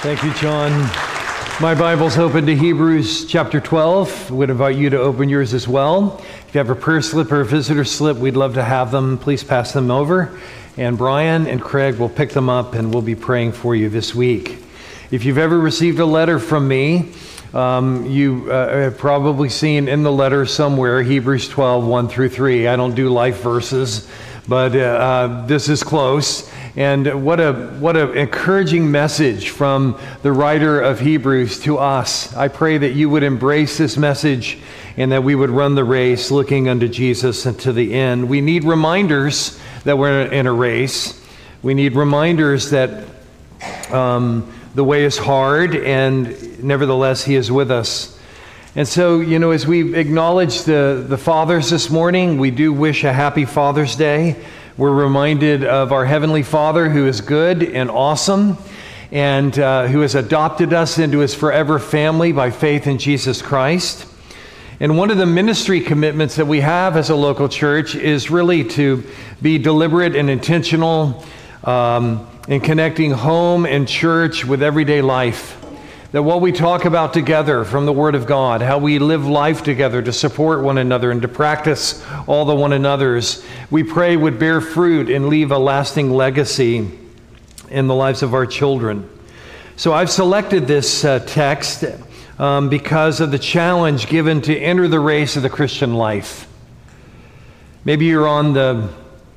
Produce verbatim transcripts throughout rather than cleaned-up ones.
Thank you, John. My Bible's open to Hebrews chapter twelve. I would invite you to open yours as well. If you have a prayer slip or a visitor slip, we'd love to have them. Please pass them over. And Brian and Craig will pick them up and we'll be praying for you this week. If you've ever received a letter from me, um, you uh, have probably seen in the letter somewhere Hebrews twelve, one through three. I don't do life verses, but uh, uh, this is close. And what a what an encouraging message from the writer of Hebrews to us. I pray that you would embrace this message and that we would run the race looking unto Jesus and to the end. We need reminders that we're in a race. We need reminders that um, the way is hard and nevertheless He is with us. And so, you know, as we acknowledge the, the fathers this morning, we do wish a happy Father's Day. We're reminded of our Heavenly Father who is good and awesome and uh, who has adopted us into His forever family by faith in Jesus Christ. And one of the ministry commitments that we have as a local church is really to be deliberate and intentional um, in connecting home and church with everyday life. That what we talk about together from the Word of God, how we live life together to support one another and to practice all the one another's, we pray would bear fruit and leave a lasting legacy in the lives of our children. So I've selected this uh, text um, because of the challenge given to enter the race of the Christian life. Maybe you're on the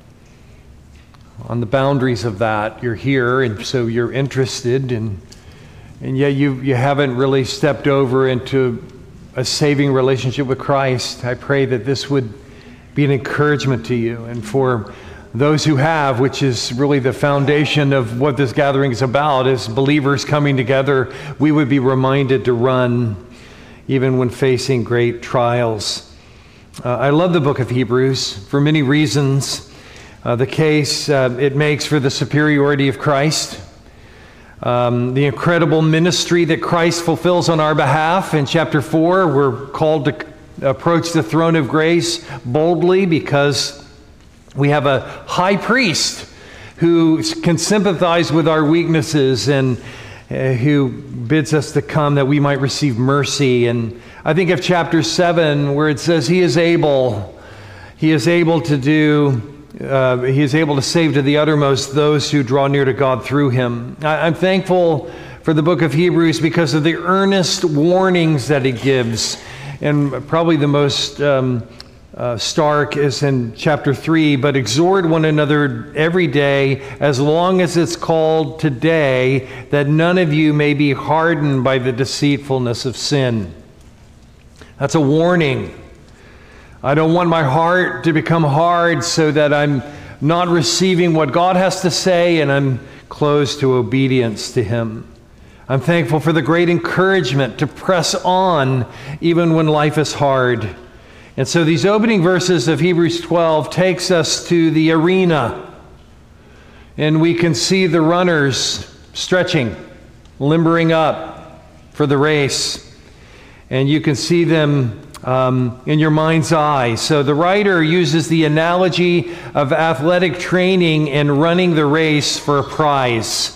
on the boundaries of that. You're here, and so you're interested in. And yet you, you haven't really stepped over into a saving relationship with Christ. I pray that this would be an encouragement to you. And for those who have, which is really the foundation of what this gathering is about, is believers coming together, we would be reminded to run even when facing great trials. Uh, I love the book of Hebrews for many reasons. Uh, the case uh, it makes for the superiority of Christ. Um, the incredible ministry that Christ fulfills on our behalf. In chapter four, we're called to approach the throne of grace boldly because we have a high priest who can sympathize with our weaknesses and uh, who bids us to come that we might receive mercy. And I think of chapter seven where it says he is able, he is able to do Uh, he is able to save to the uttermost those who draw near to God through him. I, I'm thankful for the book of Hebrews because of the earnest warnings that it gives. And probably the most um, uh, stark is in chapter three, but exhort one another every day as long as it's called today, that none of you may be hardened by the deceitfulness of sin. That's a warning. I don't want my heart to become hard so that I'm not receiving what God has to say and I'm closed to obedience to Him. I'm thankful for the great encouragement to press on even when life is hard. And so these opening verses of Hebrews twelve takes us to the arena. And we can see the runners stretching, limbering up for the race. And you can see them Um, in your mind's eye. So the writer uses the analogy of athletic training and running the race for a prize.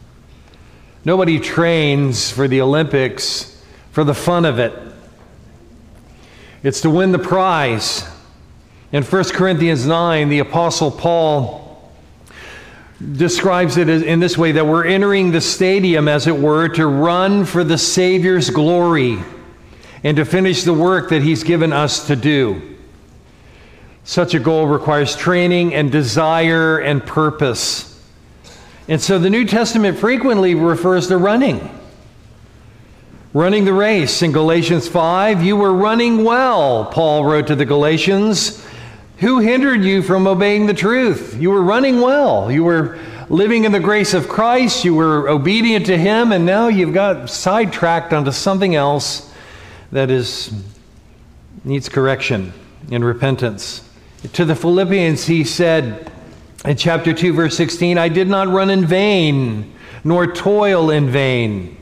Nobody trains for the Olympics for the fun of it. It's to win the prize. In First Corinthians nine, the Apostle Paul describes it in this way, that we're entering the stadium, as it were, to run for the Savior's glory and to finish the work that He's given us to do. Such a goal requires training and desire and purpose. And so the New Testament frequently refers to running. Running the race. In Galatians five, you were running well, Paul wrote to the Galatians. Who hindered you from obeying the truth? You were running well. You were living in the grace of Christ. You were obedient to Him, and now you've got sidetracked onto something else that is needs correction and repentance. To the Philippians, he said in chapter two, verse sixteen, I did not run in vain, nor toil in vain.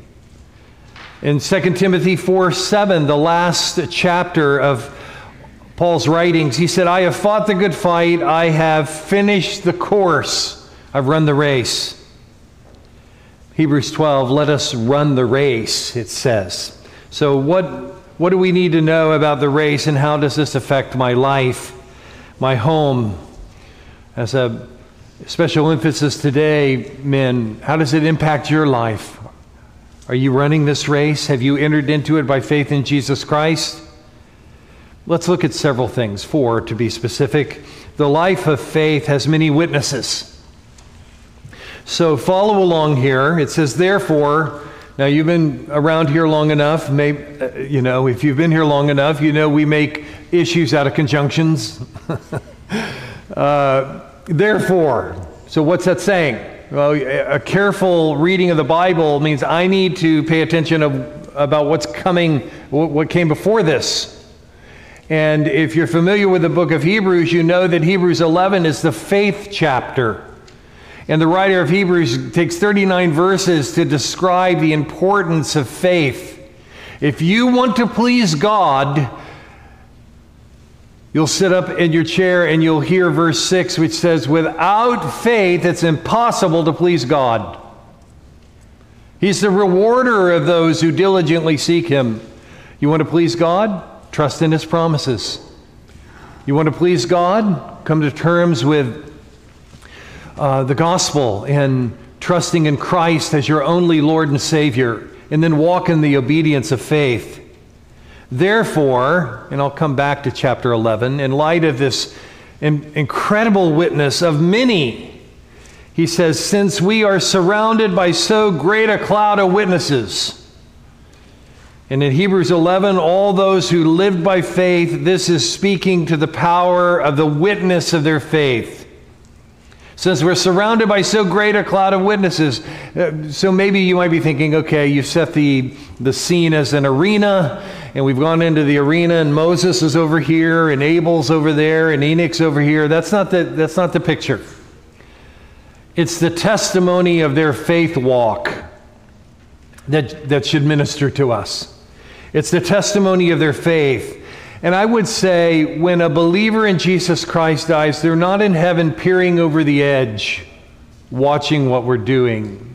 In Second Timothy four seven, the last chapter of Paul's writings, he said, I have fought the good fight, I have finished the course, I've run the race. Hebrews twelve, let us run the race, it says. So what, what do we need to know about the race, and how does this affect my life, my home? As a special emphasis today, men, how does it impact your life? Are you running this race? Have you entered into it by faith in Jesus Christ? Let's look at several things. Four, to be specific. The life of faith has many witnesses. So follow along here. It says, therefore, now you've been around here long enough. Maybe, you know, if you've been here long enough, you know we make issues out of conjunctions. uh, therefore, so what's that saying? Well, a careful reading of the Bible means I need to pay attention of, about what's coming, what came before this. And if you're familiar with the book of Hebrews, you know that Hebrews eleven is the faith chapter. And the writer of Hebrews takes thirty-nine verses to describe the importance of faith. If you want to please God, you'll sit up in your chair and you'll hear verse six, which says, without faith, it's impossible to please God. He's the rewarder of those who diligently seek him. You want to please God? Trust in his promises. You want to please God? Come to terms with uh, the gospel and trusting in Christ as your only Lord and Savior, and then walk in the obedience of faith. Therefore, and I'll come back to chapter eleven, in light of this in- incredible witness of many, he says, since we are surrounded by so great a cloud of witnesses. And in Hebrews eleven, all those who lived by faith, this is speaking to the power of the witness of their faith. Since we're surrounded by so great a cloud of witnesses, uh, so maybe you might be thinking, okay, you set the, the scene as an arena, and we've gone into the arena, and Moses is over here, and Abel's over there, and Enoch's over here. That's not the, that's not the picture. It's the testimony of their faith walk that, that should minister to us. It's the testimony of their faith. And I would say when a believer in Jesus Christ dies, they're not in heaven peering over the edge, watching what we're doing.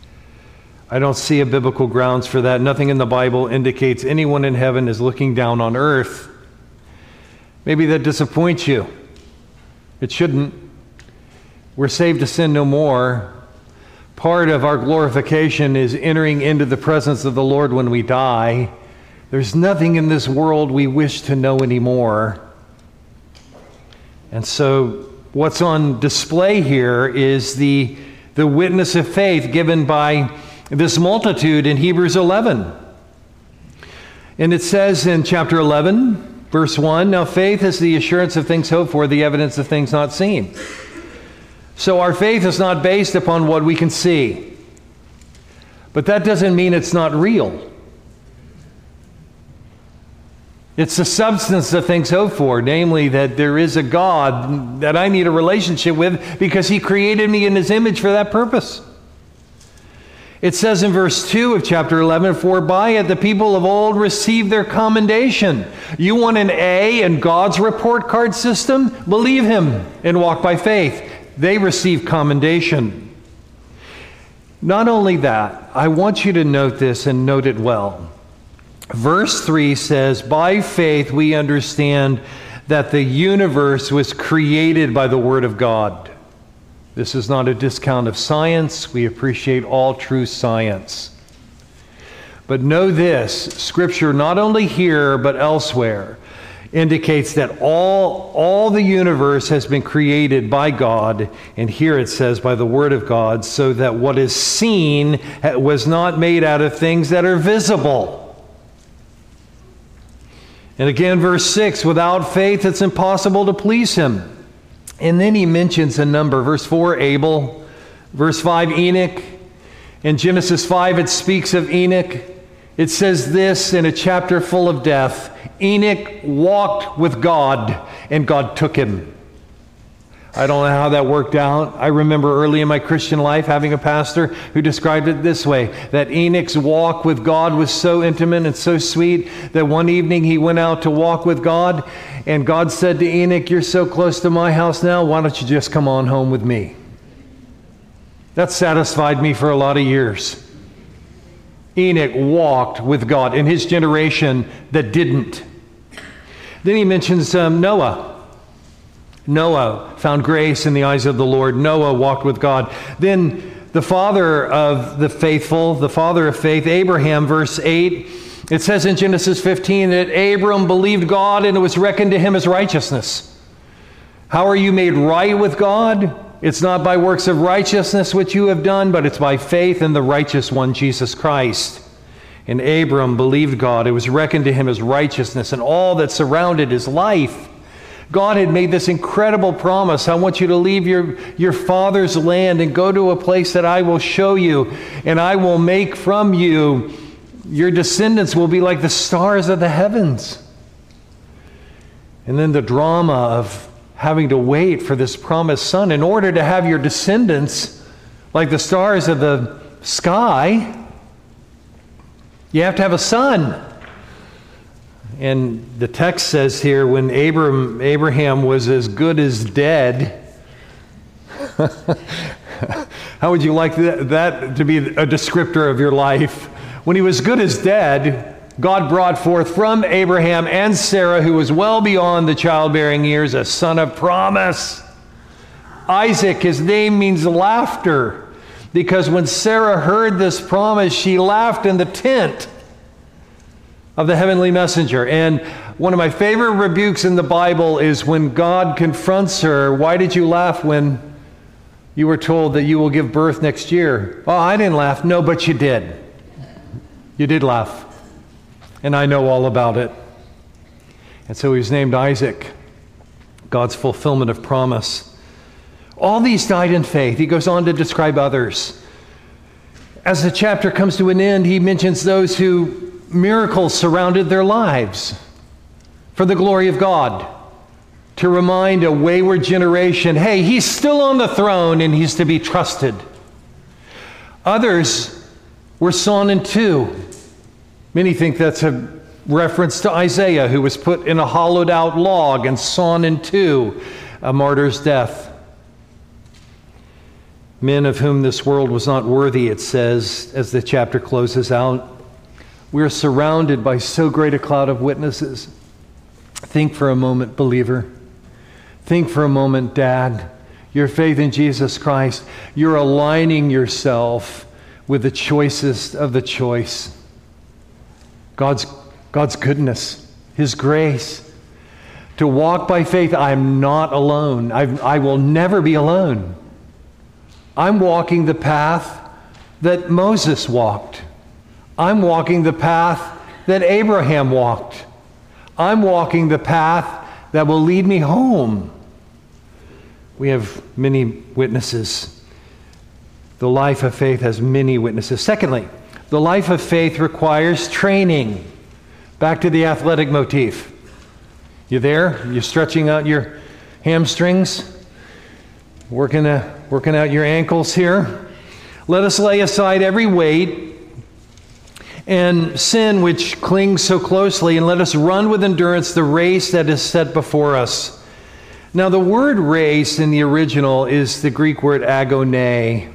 I don't see a biblical grounds for that. Nothing in the Bible indicates anyone in heaven is looking down on earth. Maybe that disappoints you. It shouldn't. We're saved to sin no more. Part of our glorification is entering into the presence of the Lord when we die. There's nothing in this world we wish to know anymore. And so what's on display here is the, the witness of faith given by this multitude in Hebrews eleven. And it says in chapter eleven, verse one, now faith is the assurance of things hoped for, the evidence of things not seen. So our faith is not based upon what we can see. But that doesn't mean it's not real. It's the substance of things hoped for, namely that there is a God that I need a relationship with because he created me in his image for that purpose. It says in verse two of chapter eleven, for by it the people of old received their commendation. You want an A in God's report card system? Believe him and walk by faith. They receive commendation. Not only that, I want you to note this and note it well. Verse three says, by faith we understand that the universe was created by the Word of God. This is not a discount of science. We appreciate all true science. But know this, Scripture not only here but elsewhere indicates that all, all the universe has been created by God, and here it says by the Word of God, so that what is seen was not made out of things that are visible. And again, verse six, without faith it's impossible to please him. And then he mentions a number. Verse four, Abel. Verse five, Enoch. In Genesis five, it speaks of Enoch. It says this in a chapter full of death. Enoch walked with God, and God took him. I don't know how that worked out. I remember early in my Christian life having a pastor who described it this way, that Enoch's walk with God was so intimate and so sweet that one evening he went out to walk with God, and God said to Enoch, you're so close to my house now, why don't you just come on home with me? That satisfied me for a lot of years. Enoch walked with God in his generation that didn't. Then he mentions um, Noah. Noah found grace in the eyes of the Lord. Noah walked with God. Then the father of the faithful, the father of faith, Abraham, verse eight, it says in Genesis fifteen that Abram believed God and it was reckoned to him as righteousness. How are you made right with God? It's not by works of righteousness which you have done, but it's by faith in the righteous one, Jesus Christ. And Abram believed God. It was reckoned to him as righteousness, and all that surrounded his life. God had made this incredible promise. I want you to leave your, your father's land and go to a place that I will show you, and I will make from you, your descendants will be like the stars of the heavens. And then the drama of having to wait for this promised son in order to have your descendants like the stars of the sky. You have to have a son. And the text says here, when Abram, Abraham was as good as dead. How would you like that, that to be a descriptor of your life? When he was good as dead, God brought forth from Abraham and Sarah, who was well beyond the childbearing years, a son of promise. Isaac, his name means laughter, because when Sarah heard this promise, she laughed in the tent of the heavenly messenger. And one of my favorite rebukes in the Bible is when God confronts her, why did you laugh when you were told that you will give birth next year? Oh, I didn't laugh. No, but you did. You did laugh. And I know all about it. And so he was named Isaac, God's fulfillment of promise. All these died in faith. He goes on to describe others. As the chapter comes to an end, he mentions those who miracles surrounded their lives for the glory of God, to remind a wayward generation, hey, he's still on the throne and he's to be trusted. Others were sawn in two. Many think that's a reference to Isaiah, who was put in a hollowed out log and sawn in two, a martyr's death. Men of whom this world was not worthy, it says, as the chapter closes out. We are surrounded by so great a cloud of witnesses. Think for a moment, believer. Think for a moment, Dad. Your faith in Jesus Christ, you're aligning yourself with the choicest of the choice. God's, God's goodness, His grace. To walk by faith, I'm not alone. I, I will never be alone. I'm walking the path that Moses walked. I'm walking the path that Abraham walked. I'm walking the path that will lead me home. We have many witnesses. The life of faith has many witnesses. Secondly, the life of faith requires training. Back to the athletic motif. You there? You stretching out your hamstrings? Working, uh, working out your ankles here? Let us lay aside every weight and sin which clings so closely, and let us run with endurance the race that is set before us. Now, the word race in the original is the Greek word agone.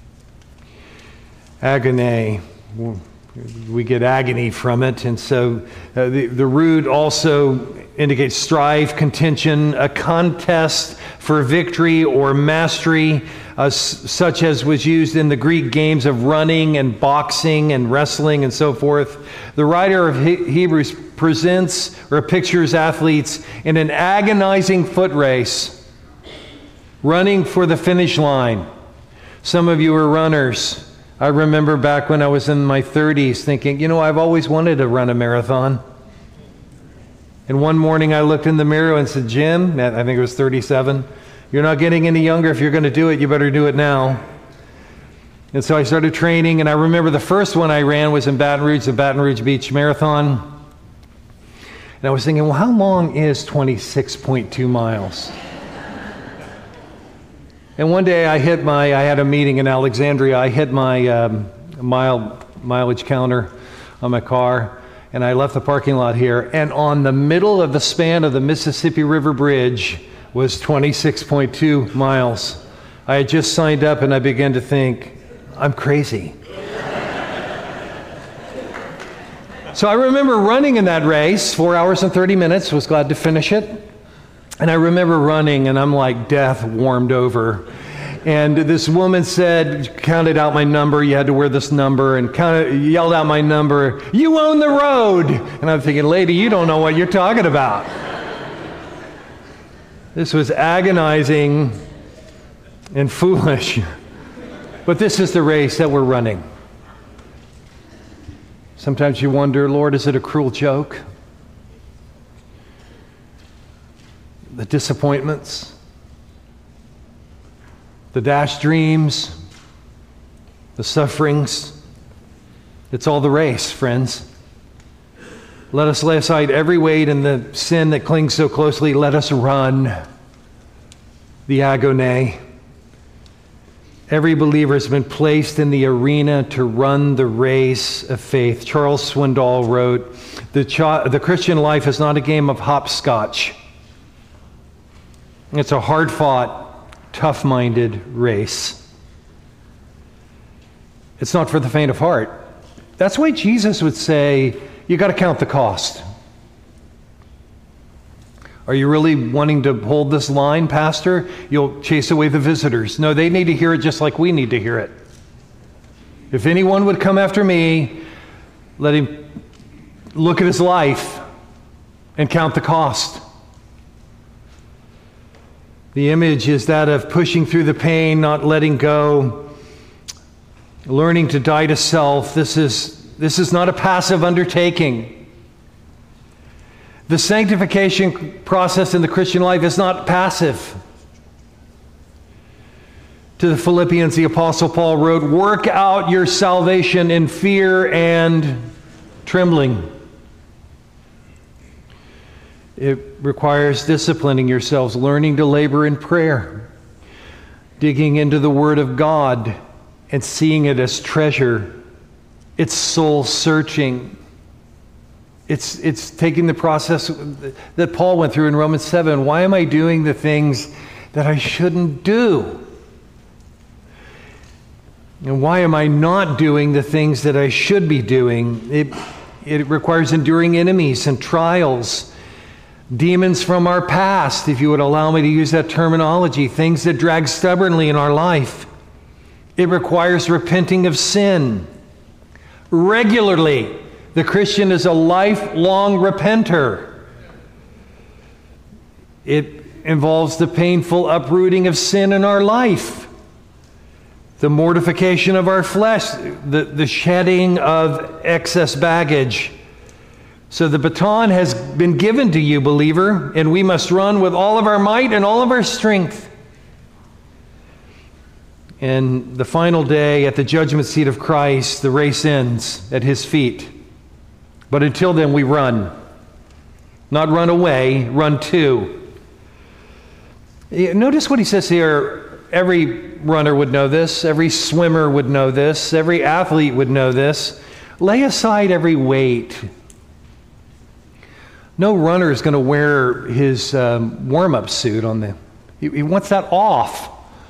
Agone. We get agony from it, and so uh, the, the root also indicates strife, contention, a contest for victory or mastery, uh, s- such as was used in the Greek games of running and boxing and wrestling and so forth. The writer of he- Hebrews presents or pictures athletes in an agonizing foot race, running for the finish line. Some of you are runners. I remember back when I was in my thirties thinking, you know, I've always wanted to run a marathon. And one morning I looked in the mirror and said, Jim, I think it was thirty-seven, you're not getting any younger. If you're going to do it, you better do it now. And so I started training, and I remember the first one I ran was in Baton Rouge, the Baton Rouge Beach Marathon. And I was thinking, well, how long is twenty-six point two miles? And one day I hit my, I had a meeting in Alexandria, I hit my um, mile mileage counter on my car, and I left the parking lot here, and on the middle of the span of the Mississippi River Bridge was twenty-six point two miles. I had just signed up and I began to think, I'm crazy. So I remember running in that race, four hours and thirty minutes, was glad to finish it. And I remember running and I'm like death warmed over. And this woman said, counted out my number, you had to wear this number, and counted, yelled out my number, you own the road. And I'm thinking, lady, you don't know what you're talking about. This was agonizing and foolish. But this is the race that we're running. Sometimes you wonder, Lord, is it a cruel joke? The disappointments, the dashed dreams, the sufferings, it's all the race, friends. Let us lay aside every weight and the sin that clings so closely. Let us run the agoné. Every believer has been placed in the arena to run the race of faith. Charles Swindoll wrote, the, ch- the Christian life is not a game of hopscotch. It's a hard-fought, tough-minded race. It's not for the faint of heart. That's why Jesus would say, you got to count the cost. Are you really wanting to hold this line, Pastor? You'll chase away the visitors. No, they need to hear it just like we need to hear it. If anyone would come after me, let him look at his life and count the cost. The image is that of pushing through the pain, not letting go, learning to die to self. This is, this is not a passive undertaking. The sanctification process in the Christian life is not passive. To the Philippians, the Apostle Paul wrote, work out your salvation in fear and trembling. It requires disciplining yourselves, learning to labor in prayer, digging into the Word of God and seeing it as treasure. It's soul searching. It's, it's taking the process that Paul went through in Romans seven. Why am I doing the things that I shouldn't do? And why am I not doing the things that I should be doing? It, it requires enduring enemies and trials, demons from our past, if you would allow me to use that terminology, things that drag stubbornly in our life. It requires repenting of sin regularly. The Christian is a lifelong repenter. It involves the painful uprooting of sin in our life, the mortification of our flesh, the, the shedding of excess baggage. So the baton has been given to you, believer, and we must run with all of our might and all of our strength. And the final day at the judgment seat of Christ, the race ends at his feet. But until then, we run. Not run away, run to. Notice what he says here. Every runner would know this. Every swimmer would know this. Every athlete would know this. Lay aside every weight. No runner is going to wear his um, warm-up suit on the... He, he wants that off.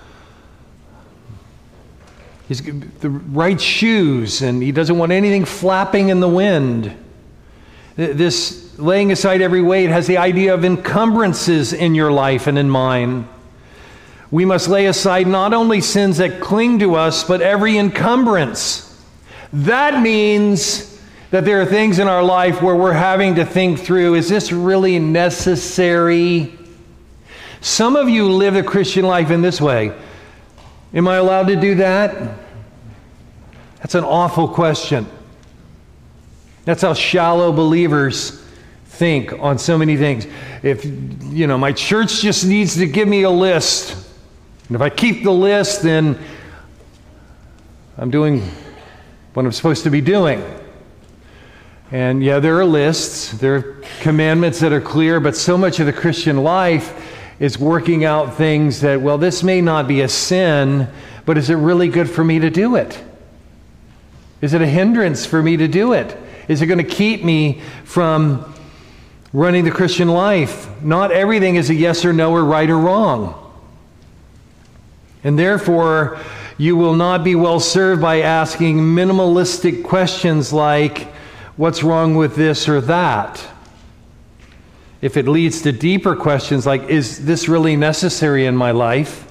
He's the right shoes, and he doesn't want anything flapping in the wind. This laying aside every weight has the idea of encumbrances in your life and in mine. We must lay aside not only sins that cling to us, but every encumbrance. That means that there are things in our life where we're having to think through, is this really necessary? Some of you live the Christian life in this way. Am I allowed to do that? That's an awful question. That's how shallow believers think on so many things. If, you know, my church just needs to give me a list. And if I keep the list, then I'm doing what I'm supposed to be doing. And yeah, there are lists, there are commandments that are clear, but so much of the Christian life is working out things that, well, this may not be a sin, but is it really good for me to do it? Is it a hindrance for me to do it? Is it going to keep me from running the Christian life? Not everything is a yes or no or right or wrong. And therefore, you will not be well served by asking minimalistic questions like, what's wrong with this or that? If it leads to deeper questions like, is this really necessary in my life?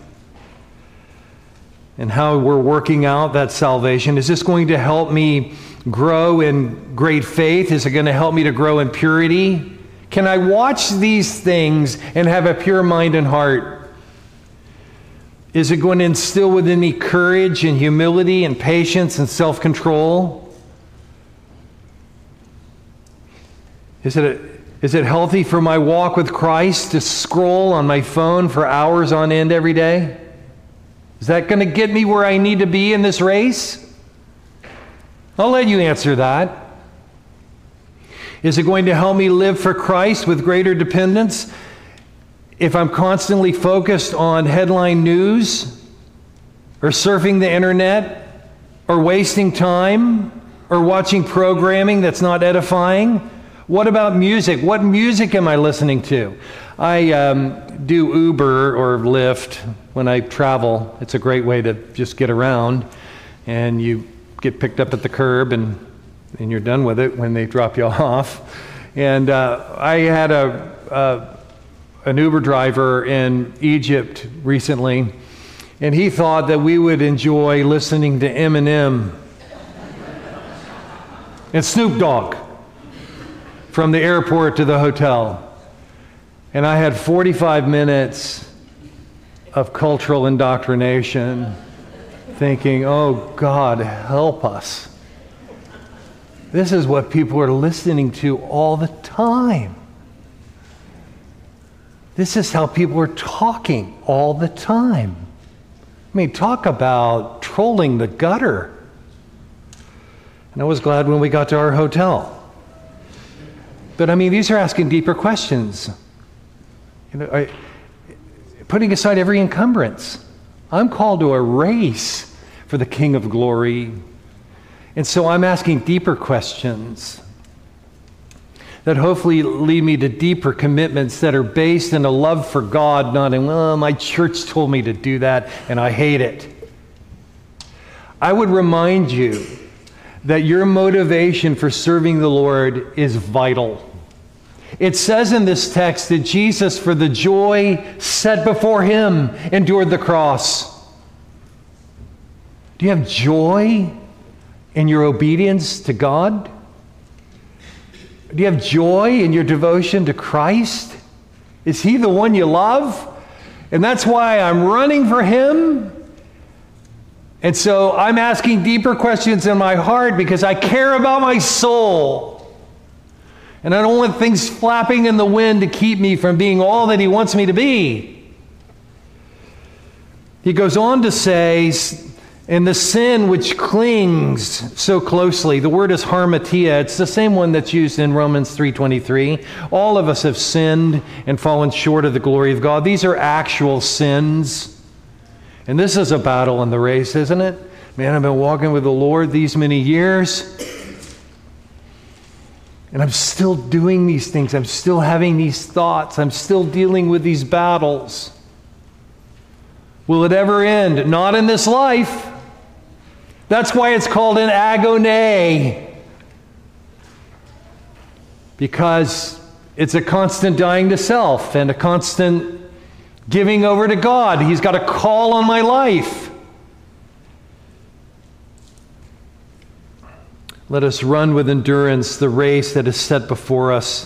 And how we're working out that salvation. Is this going to help me grow in great faith? Is it going to help me to grow in purity? Can I watch these things and have a pure mind and heart? Is it going to instill within me courage and humility and patience and self-control? Is it, a, is it healthy for my walk with Christ to scroll on my phone for hours on end every day? Is that going to get me where I need to be in this race? I'll let you answer that. Is it going to help me live for Christ with greater dependence if I'm constantly focused on headline news or surfing the internet or wasting time or watching programming that's not edifying? What about music? What music am I listening to? I um, do Uber or Lyft when I travel. It's a great way to just get around, and you get picked up at the curb and, and you're done with it when they drop you off. And uh, I had a, a an Uber driver in Egypt recently, and he thought that we would enjoy listening to Eminem and Snoop Dogg from the airport to the hotel. And I had forty-five minutes of cultural indoctrination, thinking, oh God, help us. This is what people are listening to all the time. This is how people are talking all the time. I mean, talk about trolling the gutter. And I was glad when we got to our hotel. But I mean, these are asking deeper questions. You know, I, putting aside every encumbrance. I'm called to a race for the King of Glory. And so I'm asking deeper questions that hopefully lead me to deeper commitments that are based in a love for God, not in, well, my church told me to do that and I hate it. I would remind you that your motivation for serving the Lord is vital. It says in this text that Jesus, for the joy set before him, endured the cross. Do you have joy in your obedience to God? Do you have joy in your devotion to Christ? Is he the one you love? And that's why I'm running for him. And so I'm asking deeper questions in my heart because I care about my soul. And I don't want things flapping in the wind to keep me from being all that he wants me to be. He goes on to say, and the sin which clings so closely, the word is harmatia. It's the same one that's used in Romans three twenty-three. All of us have sinned and fallen short of the glory of God. These are actual sins. And this is a battle in the race, isn't it? Man, I've been walking with the Lord these many years. And I'm still doing these things. I'm still having these thoughts. I'm still dealing with these battles. Will it ever end? Not in this life. That's why it's called an agony. Because it's a constant dying to self and a constant giving over to God. He's got a call on my life. Let us run with endurance the race that is set before us,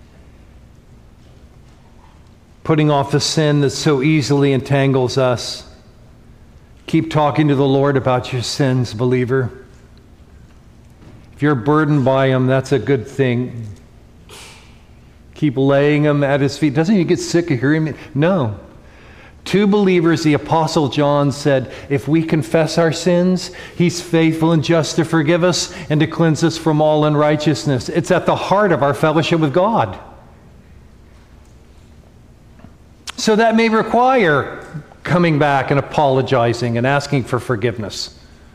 putting off the sin that so easily entangles us. Keep talking to the Lord about your sins, believer. If you're burdened by them, that's a good thing. Keep laying them at his feet. Doesn't he get sick of hearing it? No. Two believers, the Apostle John said, if we confess our sins, he's faithful and just to forgive us and to cleanse us from all unrighteousness. It's at the heart of our fellowship with God. So that may require coming back and apologizing and asking for forgiveness.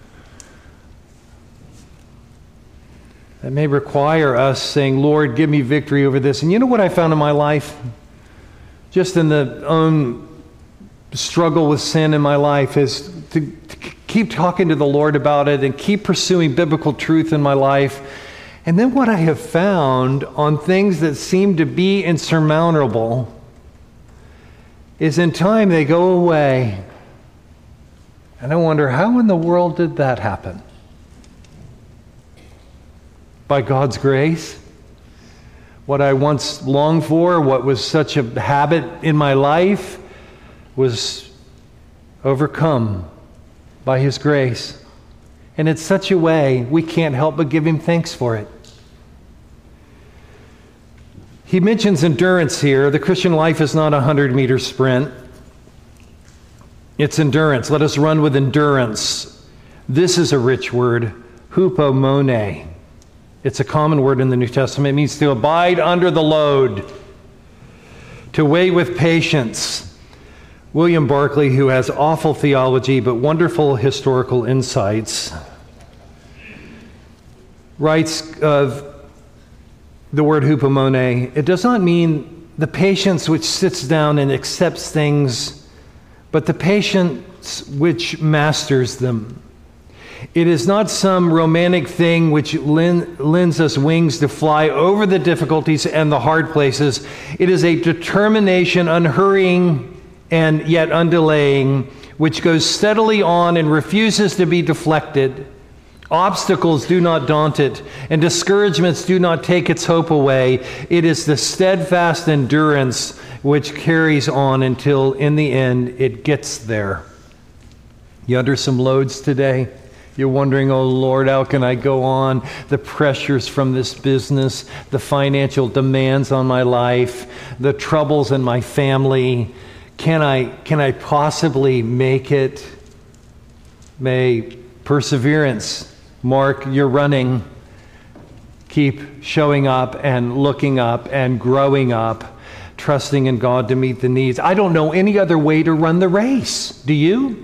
That may require us saying, Lord, give me victory over this. And you know what I found in my life? Just in the own struggle with sin in my life is to, to keep talking to the Lord about it and keep pursuing biblical truth in my life. And then what I have found on things that seem to be insurmountable is in time they go away. And I wonder, how in the world did that happen? By God's grace? What I once longed for, what was such a habit in my life, was overcome by His grace. And in such a way, we can't help but give Him thanks for it. He mentions endurance here. The Christian life is not a hundred-meter sprint. It's endurance. Let us run with endurance. This is a rich word, hupomone. It's a common word in the New Testament. It means to abide under the load, to wait with patience. William Barclay, who has awful theology but wonderful historical insights, writes of the word hupomone. It does not mean the patience which sits down and accepts things, but the patience which masters them. It is not some romantic thing which lends us wings to fly over the difficulties and the hard places. It is a determination, unhurrying and yet undelaying, which goes steadily on and refuses to be deflected. Obstacles do not daunt it, and discouragements do not take its hope away. It is the steadfast endurance which carries on until, in the end, it gets there. You under some loads today? You're wondering, oh Lord, how can I go on? The pressures from this business, the financial demands on my life, the troubles in my family. Can I, can I possibly make it? May perseverance mark your running. Keep showing up and looking up and growing up, trusting in God to meet the needs. I don't know any other way to run the race. Do you?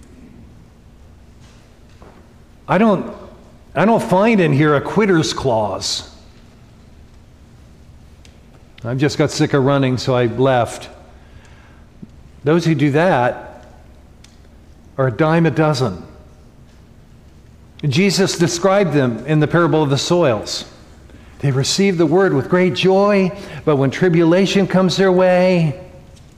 I don't, I don't find in here a quitter's clause. I just got sick of running, so I left. Those who do that are a dime a dozen. Jesus described them in the parable of the soils. They receive the word with great joy, but when tribulation comes their way,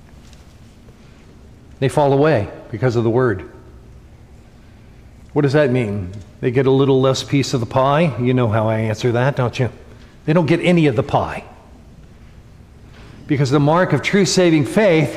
they fall away because of the word. What does that mean? They get a little less piece of the pie? You know how I answer that, don't you? They don't get any of the pie. Because the mark of true saving faith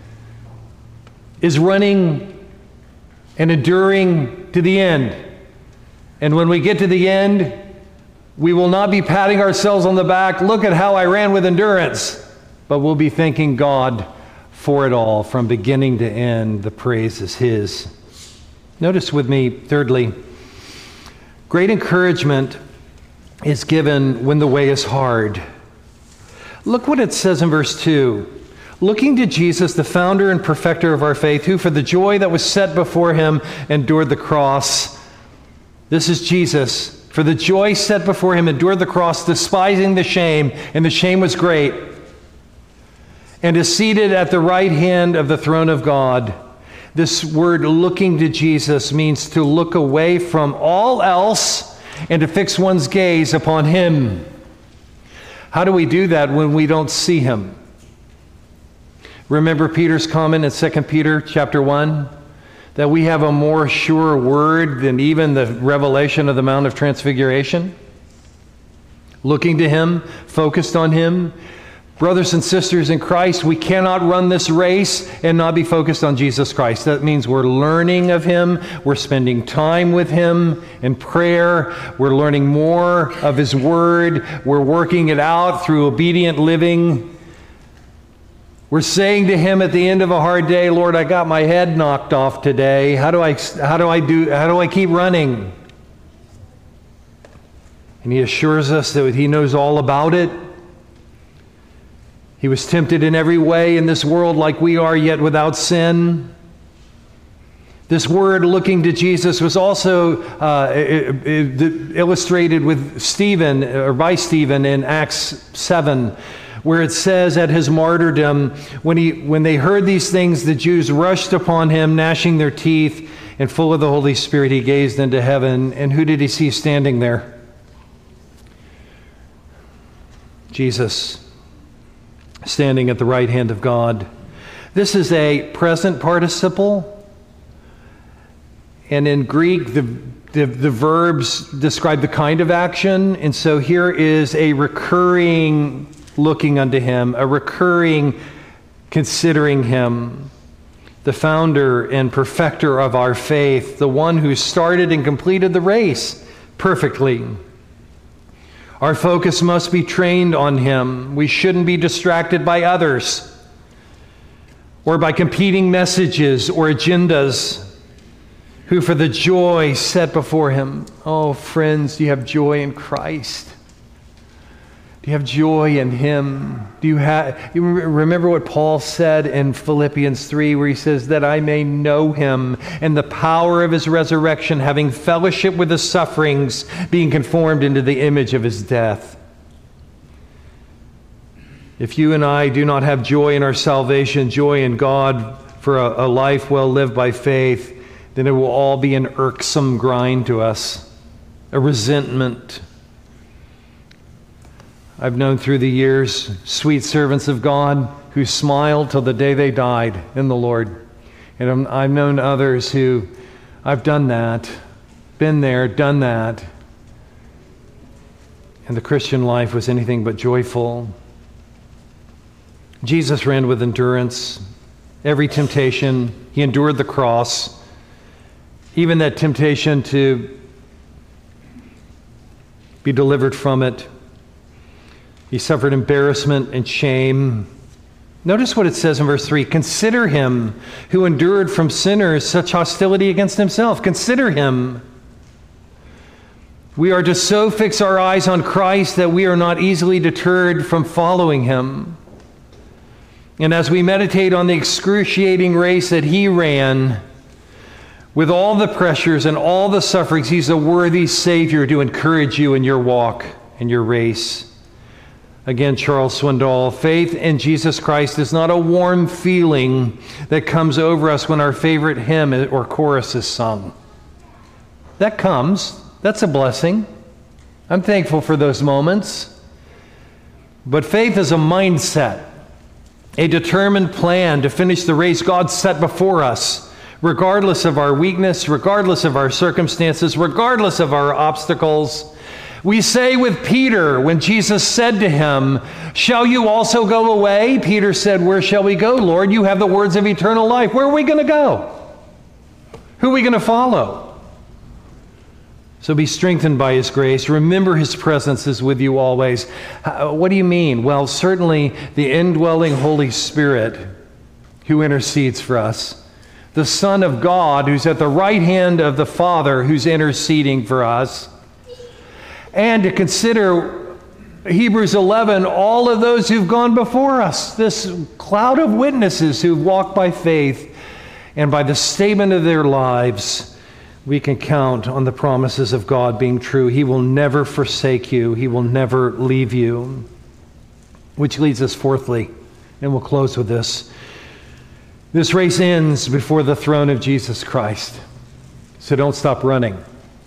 is running and enduring to the end. And when we get to the end, we will not be patting ourselves on the back, look at how I ran with endurance, but we'll be thanking God for it all. From beginning to end, the praise is His. Notice with me, thirdly, great encouragement is given when the way is hard. Look what it says in verse two. Looking to Jesus, the founder and perfecter of our faith, who for the joy that was set before Him endured the cross. This is Jesus. For the joy set before Him endured the cross, despising the shame, and the shame was great, and is seated at the right hand of the throne of God. This word looking to Jesus means to look away from all else and to fix one's gaze upon Him. How do we do that when we don't see Him? Remember Peter's comment in Second Peter chapter one? That we have a more sure word than even the revelation of the Mount of Transfiguration? Looking to Him, focused on Him. Brothers and sisters in Christ, we cannot run this race and not be focused on Jesus Christ. That means we're learning of Him, we're spending time with Him in prayer, we're learning more of His Word, we're working it out through obedient living. We're saying to Him at the end of a hard day, Lord, I got my head knocked off today. How do I, how do I do, how do I keep running? And He assures us that He knows all about it. He was tempted in every way in this world like we are, yet without sin. This word, looking to Jesus, was also uh, it, it, illustrated with Stephen, or by Stephen in Acts seven, where it says at his martyrdom, when he when they heard these things, the Jews rushed upon him, gnashing their teeth, and full of the Holy Spirit, he gazed into heaven. And who did he see standing there? Jesus, standing at the right hand of God. This is a present participle. And in Greek, the, the, the verbs describe the kind of action. And so here is a recurring looking unto him, a recurring considering him, the founder and perfecter of our faith, the one who started and completed the race perfectly. Our focus must be trained on him. We shouldn't be distracted by others or by competing messages or agendas, who for the joy set before him. Oh, friends, do you have joy in Christ? Do you have joy in him? Do you have, you remember what Paul said in Philippians three, where he says, that I may know him and the power of his resurrection, having fellowship with his sufferings, being conformed into the image of his death. If you and I do not have joy in our salvation, joy in God for a, a life well lived by faith, then it will all be an irksome grind to us, a resentment. I've known through the years sweet servants of God who smiled till the day they died in the Lord. And I've known others who, I've done that, been there, done that. And the Christian life was anything but joyful. Jesus ran with endurance. Every temptation, he endured the cross. Even that temptation to be delivered from it. He suffered embarrassment and shame. Notice what it says in verse three. Consider him who endured from sinners such hostility against himself. Consider him. We are to so fix our eyes on Christ that we are not easily deterred from following him. And as we meditate on the excruciating race that he ran, with all the pressures and all the sufferings, he's a worthy Savior to encourage you in your walk and your race. Again, Charles Swindoll, faith in Jesus Christ is not a warm feeling that comes over us when our favorite hymn or chorus is sung. That comes. That's a blessing. I'm thankful for those moments. But faith is a mindset, a determined plan to finish the race God set before us, regardless of our weakness, regardless of our circumstances, regardless of our obstacles. We say with Peter, when Jesus said to him, shall you also go away? Peter said, where shall we go, Lord? You have the words of eternal life. Where are we going to go? Who are we going to follow? So be strengthened by his grace. Remember his presence is with you always. What do you mean? Well, certainly the indwelling Holy Spirit who intercedes for us. The Son of God who's at the right hand of the Father who's interceding for us. And to consider Hebrews eleven, all of those who've gone before us, this cloud of witnesses who've walked by faith, and by the statement of their lives, we can count on the promises of God being true. He will never forsake you. He will never leave you. Which leads us fourthly, and we'll close with this. This race ends before the throne of Jesus Christ. So don't stop running.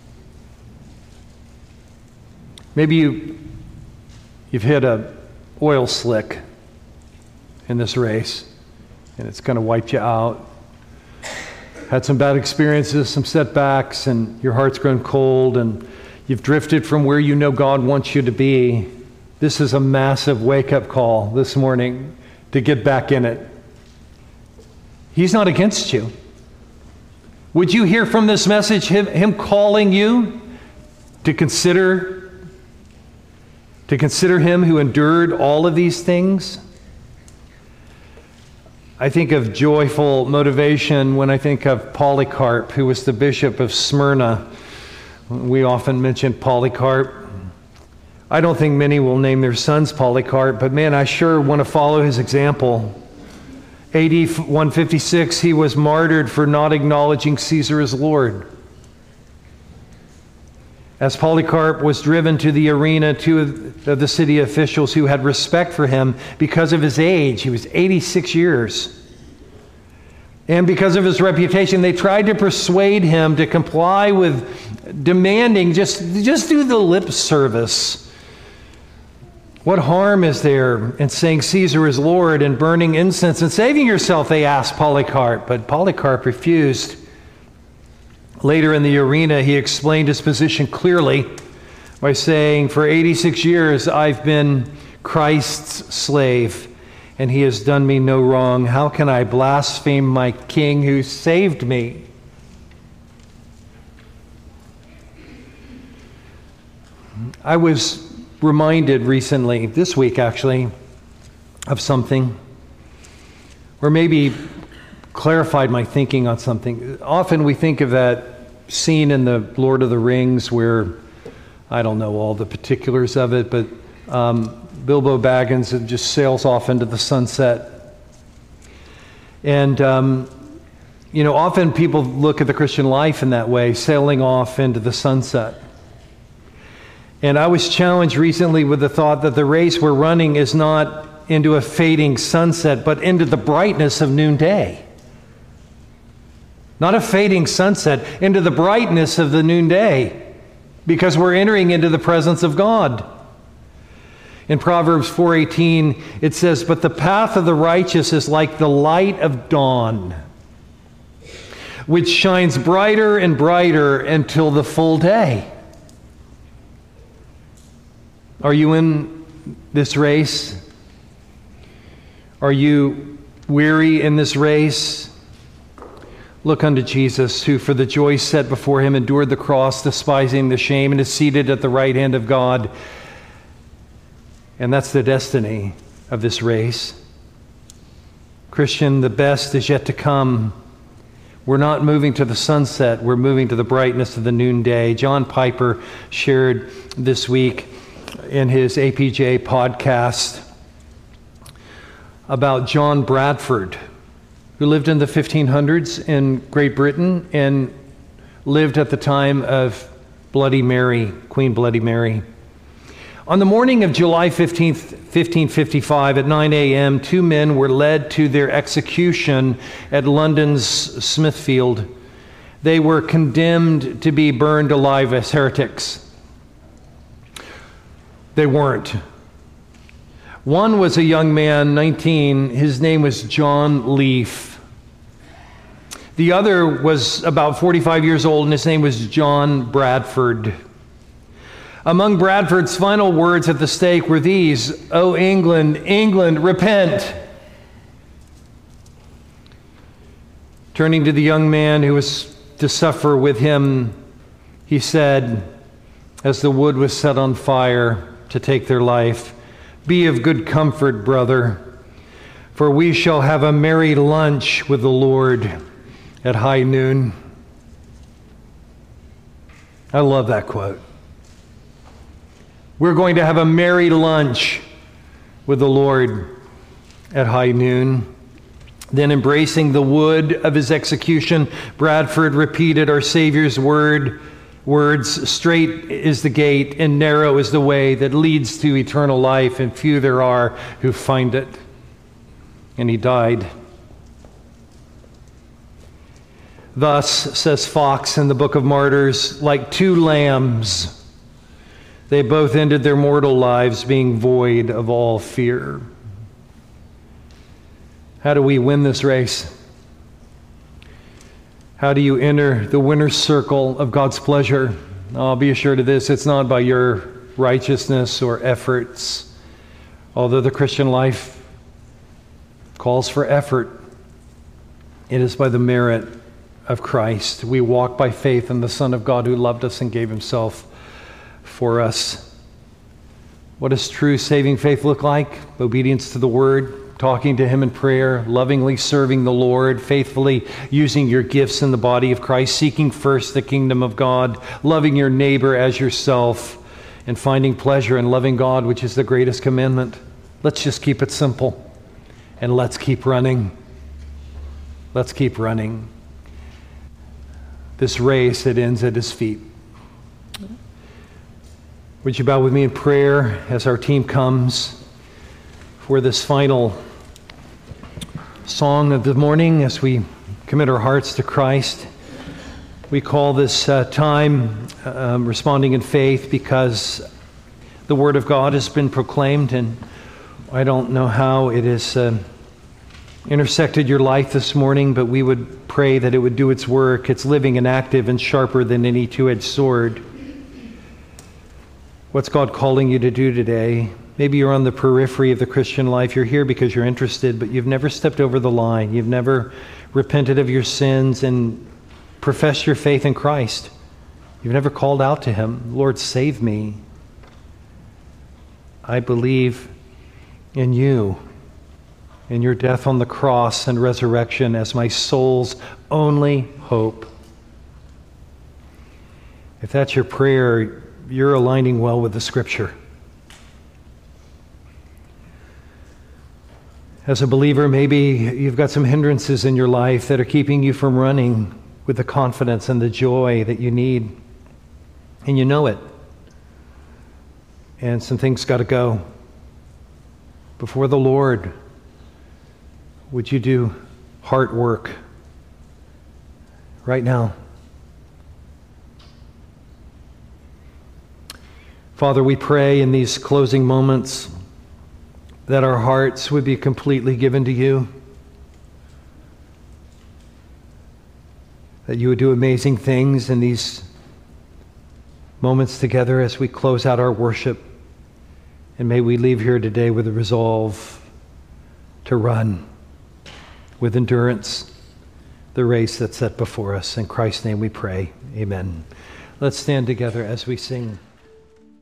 Maybe you, you've hit a oil slick in this race, and it's kind of wiped you out. Had some bad experiences, some setbacks, and your heart's grown cold, and you've drifted from where you know God wants you to be. This is a massive wake-up call this morning to get back in it. He's not against you. Would you hear from this message him, him calling you to consider, to consider him who endured all of these things? I think of joyful motivation when I think of Polycarp, who was the bishop of Smyrna. We often mention Polycarp. I don't think many will name their sons Polycarp, but man, I sure want to follow his example. A D one fifty-six, he was martyred for not acknowledging Caesar as Lord. As Polycarp was driven to the arena, two of the city officials who had respect for him because of his age, he was eighty-six years, and because of his reputation, they tried to persuade him to comply with demanding, just, just do the lip service. What harm is there in saying Caesar is Lord and burning incense and saving yourself, they asked Polycarp, but Polycarp refused. Later in the arena, he explained his position clearly by saying, for eighty-six years I've been Christ's slave, and he has done me no wrong. How can I blaspheme my king who saved me? I was reminded recently, this week actually, of something, or maybe clarified my thinking on something. Often we think of that scene in the Lord of the Rings where, I don't know all the particulars of it, but um, Bilbo Baggins just sails off into the sunset. And, um, you know, often people look at the Christian life in that way, sailing off into the sunset. And I was challenged recently with the thought that the race we're running is not into a fading sunset, but into the brightness of noonday. Not a fading sunset, into the brightness of the noonday, because we're entering into the presence of God. In Proverbs four eighteen, it says, but the path of the righteous is like the light of dawn, which shines brighter and brighter until the full day. Are you in this race? Are you weary in this race? Look unto Jesus, who for the joy set before him endured the cross, despising the shame, and is seated at the right hand of God. And that's the destiny of this race. Christian, the best is yet to come. We're not moving to the sunset, we're moving to the brightness of the noonday. John Piper shared this week in his A P J podcast about John Bradford, who lived in the fifteen hundreds in Great Britain and lived at the time of Bloody Mary, Queen Bloody Mary. On the morning of July fifteenth, fifteen fifty-five, at nine a.m., two men were led to their execution at London's Smithfield. They were condemned to be burned alive as heretics. They weren't. One was a young man, nineteen. His name was John Leaf. The other was about forty-five years old, and his name was John Bradford. Among Bradford's final words at the stake were these: "O England, England, repent." Turning to the young man who was to suffer with him, he said, as the wood was set on fire to take their life, "Be of good comfort, brother, for we shall have a merry lunch with the Lord at high noon." I love that quote. We're going to have a merry lunch with the Lord at high noon. Then, embracing the wood of his execution, Bradford repeated our Savior's word, words, "Straight is the gate and narrow is the way that leads to eternal life, and few there are who find it." And he died. Thus, says Fox in the Book of Martyrs, like two lambs, they both ended their mortal lives being void of all fear. How do we win this race? How do you enter the winner's circle of God's pleasure? I'll be assured of this: it's not by your righteousness or efforts, although the Christian life calls for effort. It is by the merit of Christ. We walk by faith in the Son of God who loved us and gave himself for us. What does true saving faith look like? Obedience to the Word, talking to him in prayer, lovingly serving the Lord, faithfully using your gifts in the body of Christ, seeking first the kingdom of God, loving your neighbor as yourself, and finding pleasure in loving God, which is the greatest commandment. Let's just keep it simple, and let's keep running. Let's keep running. This race, it ends at his feet. Would you bow with me in prayer as our team comes for this final song of the morning as we commit our hearts to Christ? We call this uh, time um, responding in faith because the Word of God has been proclaimed, and I don't know how it has uh, intersected your life this morning, but we would pray that it would do its work. It's living and active and sharper than any two-edged sword. What's God calling you to do today? Maybe you're on the periphery of the Christian life. You're here because you're interested, but you've never stepped over the line. You've never repented of your sins and professed your faith in Christ. You've never called out to Him, Lord, save me. I believe in you, in your death on the cross and resurrection as my soul's only hope. If that's your prayer, you're aligning well with the Scripture. As a believer, maybe you've got some hindrances in your life that are keeping you from running with the confidence and the joy that you need. And you know it. And some things got to go. Before the Lord, would you do heart work right now? Father, we pray in these closing moments that our hearts would be completely given to you, that you would do amazing things in these moments together as we close out our worship, and may we leave here today with a resolve to run with endurance the race that's set before us. In Christ's name we pray, amen. Let's stand together as we sing.